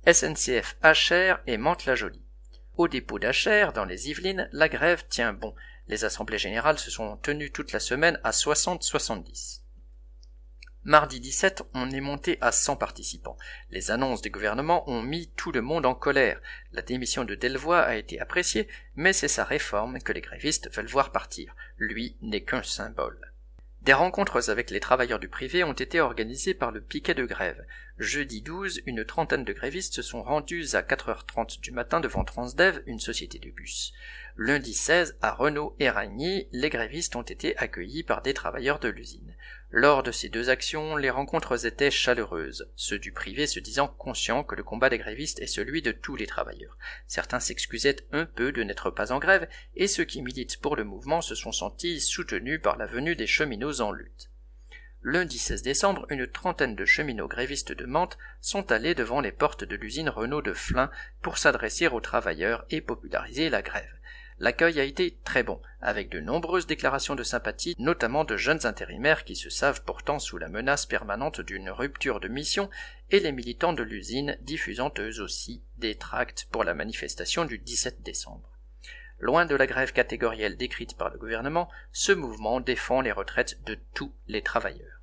SNCF Achères et Mantes-la-Jolie. Au dépôt d'Achères, dans les Yvelines, la grève tient bon. Les assemblées générales se sont tenues toute la semaine à 60-70. Mardi 17, on est monté à 100 participants. Les annonces des gouvernements ont mis tout le monde en colère. La démission de Delevoye a été appréciée, mais c'est sa réforme que les grévistes veulent voir partir. Lui n'est qu'un symbole. Des rencontres avec les travailleurs du privé ont été organisées par le piquet de grève. Jeudi 12, une trentaine de grévistes se sont rendus à 4h30 du matin devant Transdev, une société de bus. Lundi 16, à Renault et Ragny, les grévistes ont été accueillis par des travailleurs de l'usine. Lors de ces deux actions, les rencontres étaient chaleureuses, ceux du privé se disant conscients que le combat des grévistes est celui de tous les travailleurs. Certains s'excusaient un peu de n'être pas en grève, et ceux qui militent pour le mouvement se sont sentis soutenus par la venue des cheminots en lutte. Lundi 16 décembre, une trentaine de cheminots grévistes de Mantes sont allés devant les portes de l'usine Renault de Flins pour s'adresser aux travailleurs et populariser la grève. L'accueil a été très bon, avec de nombreuses déclarations de sympathie, notamment de jeunes intérimaires qui se savent pourtant sous la menace permanente d'une rupture de mission, et les militants de l'usine diffusant eux aussi des tracts pour la manifestation du 17 décembre. Loin de la grève catégorielle décrite par le gouvernement, ce mouvement défend les retraites de tous les travailleurs.